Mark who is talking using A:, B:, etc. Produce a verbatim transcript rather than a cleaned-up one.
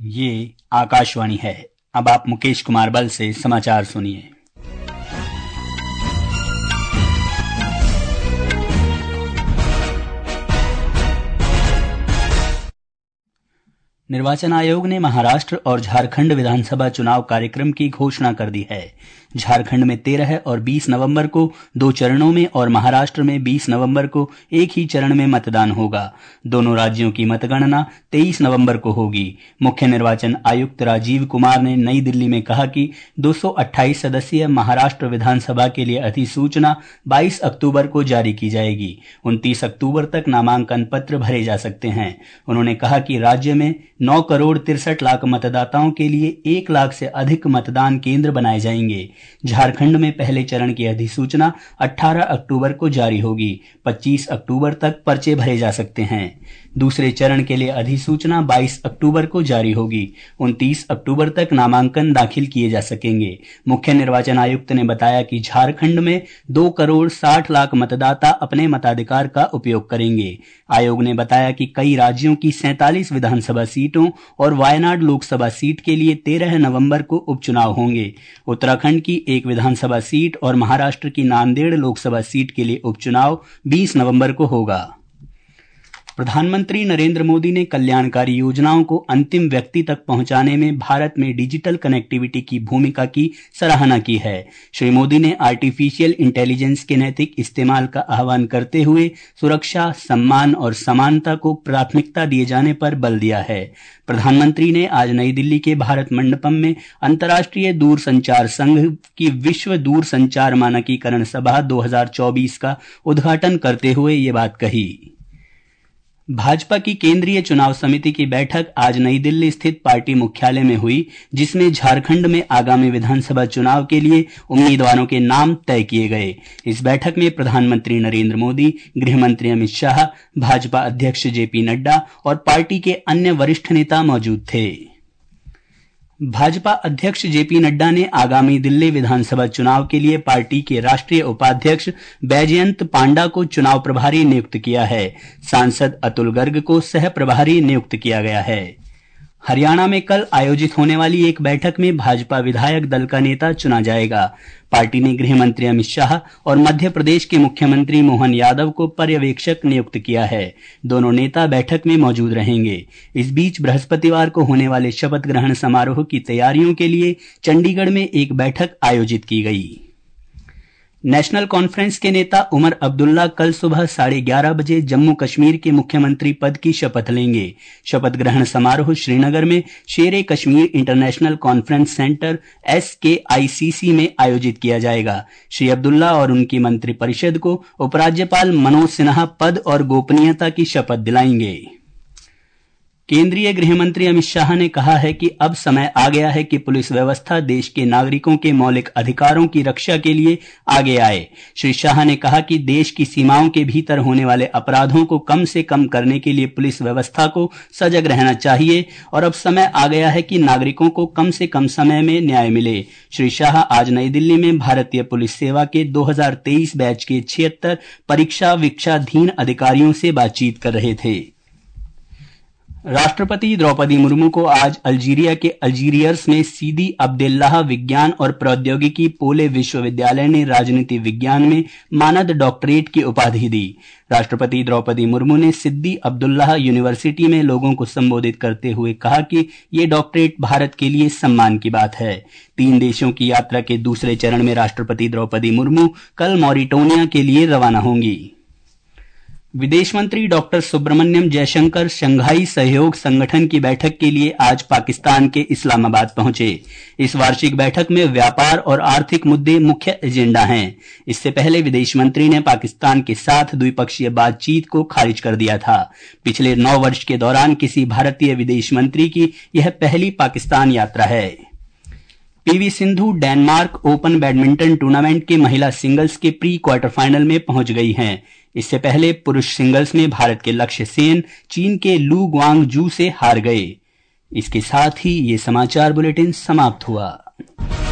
A: ये आकाशवाणी है। अब आप मुकेश कुमार बल से समाचार सुनिए। निर्वाचन आयोग ने महाराष्ट्र और झारखंड विधानसभा चुनाव कार्यक्रम की घोषणा कर दी है। झारखंड में तेरह और बीस नवंबर को दो चरणों में और महाराष्ट्र में बीस नवंबर को एक ही चरण में मतदान होगा। दोनों राज्यों की मतगणना तेईस नवंबर को होगी। मुख्य निर्वाचन आयुक्त राजीव कुमार ने नई दिल्ली में कहा कि दो सौ अट्ठाईस सदस्यीय महाराष्ट्र विधानसभा के लिए अधिसूचना बाईस अक्टूबर को जारी की जाएगी। उनतीस अक्टूबर तक नामांकन पत्र भरे जा सकते हैं। उन्होंने कहा कि राज्य में नौ करोड़ तिरसठ लाख मतदाताओं के लिए एक लाख से अधिक मतदान केंद्र बनाए जाएंगे। झारखंड में पहले चरण की अधिसूचना अठारह अक्टूबर को जारी होगी। पच्चीस अक्टूबर तक पर्चे भरे जा सकते हैं। दूसरे चरण के लिए अधिसूचना बाईस अक्टूबर को जारी होगी। उनतीस अक्टूबर तक नामांकन दाखिल किए जा सकेंगे। मुख्य निर्वाचन आयुक्त ने बताया कि झारखंड में दो करोड़ साठ लाख मतदाता अपने मताधिकार का उपयोग करेंगे। आयोग ने बताया कि कई राज्यों की सैंतालीस विधानसभा सीटों और वायनाड लोकसभा सीट के लिए तेरह नवंबर को उपचुनाव होंगे। उत्तराखंड की एक विधानसभा सीट और महाराष्ट्र की नांदेड़ लोकसभा सीट के लिए उपचुनाव बीस नवंबर को होगा। प्रधानमंत्री नरेंद्र मोदी ने कल्याणकारी योजनाओं को अंतिम व्यक्ति तक पहुंचाने में भारत में डिजिटल कनेक्टिविटी की भूमिका की सराहना की है। श्री मोदी ने आर्टिफिशियल इंटेलिजेंस के नैतिक इस्तेमाल का आह्वान करते हुए सुरक्षा, सम्मान और समानता को प्राथमिकता दिए जाने पर बल दिया है। प्रधानमंत्री ने आज नई दिल्ली के भारत मंडपम में अंतर्राष्ट्रीय दूरसंचार संघ की विश्व दूरसंचार मानकीकरण सभा दो हज़ार चौबीस का उद्घाटन करते हुए ये बात कही। भाजपा की केंद्रीय चुनाव समिति की बैठक आज नई दिल्ली स्थित पार्टी मुख्यालय में हुई, जिसमें झारखंड में आगामी विधानसभा चुनाव के लिए उम्मीदवारों के नाम तय किए गए। इस बैठक में प्रधानमंत्री नरेंद्र मोदी, गृह मंत्री अमित शाह, भाजपा अध्यक्ष जेपी नड्डा और पार्टी के अन्य वरिष्ठ नेता मौजूद थे। भाजपा अध्यक्ष जेपी नड्डा ने आगामी दिल्ली विधानसभा चुनाव के लिए पार्टी के राष्ट्रीय उपाध्यक्ष बैजयंत पांडा को चुनाव प्रभारी नियुक्त किया है। सांसद अतुल गर्ग को सह प्रभारी नियुक्त किया गया है। हरियाणा में कल आयोजित होने वाली एक बैठक में भाजपा विधायक दल का नेता चुना जाएगा। पार्टी ने गृह मंत्री अमित शाह और मध्य प्रदेश के मुख्यमंत्री मोहन यादव को पर्यवेक्षक नियुक्त किया है। दोनों नेता बैठक में मौजूद रहेंगे। इस बीच बृहस्पतिवार को होने वाले शपथ ग्रहण समारोह की तैयारियों के लिए चंडीगढ़ में एक बैठक आयोजित की गई। नेशनल कॉन्फ्रेंस के नेता उमर अब्दुल्ला कल सुबह साढ़े ग्यारह बजे जम्मू कश्मीर के मुख्यमंत्री पद की शपथ लेंगे। शपथ ग्रहण समारोह श्रीनगर में Sher e Kashmir International Conference Centre S K I सी सी में आयोजित किया जाएगा। श्री अब्दुल्ला और उनकी मंत्रिपरिषद को उपराज्यपाल मनोज सिन्हा पद और गोपनीयता की शपथ दिलाएंगे। केंद्रीय गृह मंत्री अमित शाह ने कहा है कि अब समय आ गया है कि पुलिस व्यवस्था देश के नागरिकों के मौलिक अधिकारों की रक्षा के लिए आगे आए। श्री शाह ने कहा कि देश की सीमाओं के भीतर होने वाले अपराधों को कम से कम करने के लिए पुलिस व्यवस्था को सजग रहना चाहिए और अब समय आ गया है कि नागरिकों को कम से कम समय में न्याय मिले। श्री शाह आज नई दिल्ली में भारतीय पुलिस सेवा के दो हज़ार तेईस बैच के छिहत्तर परीक्षा वीक्षाधीन अधिकारियों से बातचीत कर रहे थे। राष्ट्रपति द्रौपदी मुर्मू को आज अल्जीरिया के अल्जीरियर्स में सीदी अब्देल्लाह विज्ञान और प्रौद्योगिकी पोले विश्वविद्यालय ने राजनीति विज्ञान में मानद डॉक्टरेट की उपाधि दी। राष्ट्रपति द्रौपदी मुर्मू ने सिद्दी अब्दुल्लाह यूनिवर्सिटी में लोगों को संबोधित करते हुए कहा कि ये डॉक्टरेट भारत के लिए सम्मान की बात है। तीन देशों की यात्रा के दूसरे चरण में राष्ट्रपति द्रौपदी मुर्मू कल मॉरिटानिया के लिए रवाना होंगी। विदेश मंत्री डॉक्टर सुब्रमण्यम जयशंकर शंघाई सहयोग संगठन की बैठक के लिए आज पाकिस्तान के इस्लामाबाद पहुंचे। इस वार्षिक बैठक में व्यापार और आर्थिक मुद्दे मुख्य एजेंडा हैं। इससे पहले विदेश मंत्री ने पाकिस्तान के साथ द्विपक्षीय बातचीत को खारिज कर दिया था। पिछले नौ वर्ष के दौरान किसी भारतीय विदेश मंत्री की यह पहली पाकिस्तान यात्रा है। PV Sindhu Denmark Open badminton tournament के महिला सिंगल्स के प्री क्वार्टर फाइनल में पहुंच गई हैं। इससे पहले पुरुष सिंगल्स में भारत के लक्ष्य सेन चीन के लू ग्वांगजू से हार गए। इसके साथ ही ये समाचार बुलेटिन समाप्त हुआ।